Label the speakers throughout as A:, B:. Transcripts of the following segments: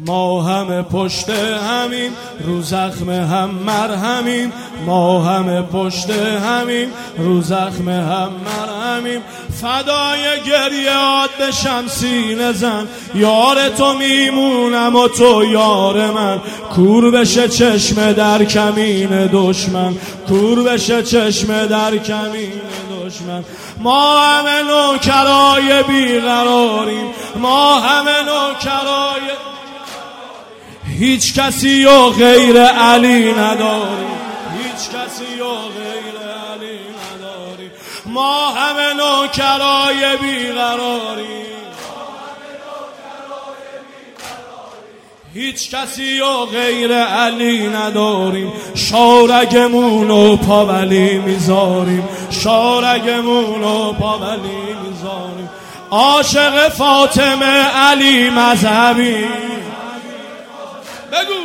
A: ما همه پشت همیم، رو زخم هم مرهمیم. ما همه پشت همیم، رو زخم هم مرهمیم. فدای گریهات بشم سینه زن، یار تو میمونم و تو یار من. کور بشه چشم در کمین دشمن، کور بشه چشم در کمین دشمن. ما همه نوکرای بیقراریم، ما همه نوکرای، هیچ کسی و غیر علی نداریم، هیچ کسی و غیر علی نداریم. ما همه نوکرای بیقراریم، هیچ کسی و غیر علی نداریم. شارگمونو پاولی میذاریم، شارگمونو پاولی میذاریم. عاشق فاطمه علی مذهبی، بگو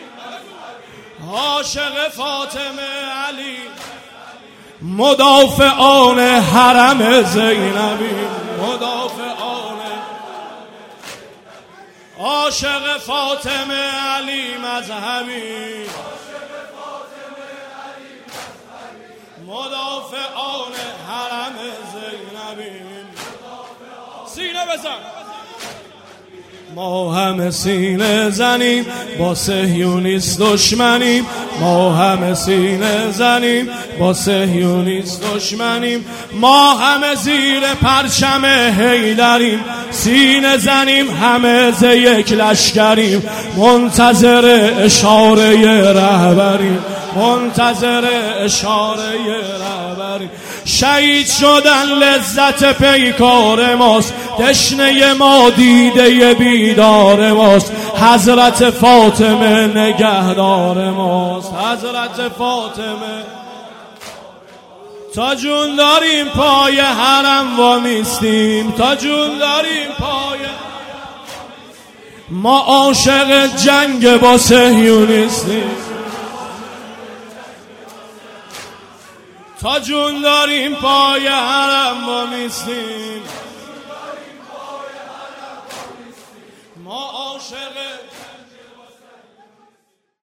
A: عاشق فاطمه علی، مدافعان حرم زینبی، مدافعان. عاشق فاطمه علی مذهبی، مدافعان حرم زینبی. سینه بزن. ما همه سینه زنیم، با صهیونیست دشمنیم. ما همه سینه زنیم، با صهیونیست دشمنیم. ما همه زیر پرچم حیدریم، سینه زنیم همه ز یک لشکریم. منتظر اشاره رهبریم، منتظر اشاره رهبریم. شهید شدن لذت پیکار ماست، تشنه ما دیده بیدار ماست. حضرت فاطمه نگهدار ماست، حضرت فاطمه. تا جون داریم پای حرم وامیستیم، تا جون داریم پای. ما عاشق جنگ با صهیونیستیم، تا جون داریم پای حرم وامیستیم.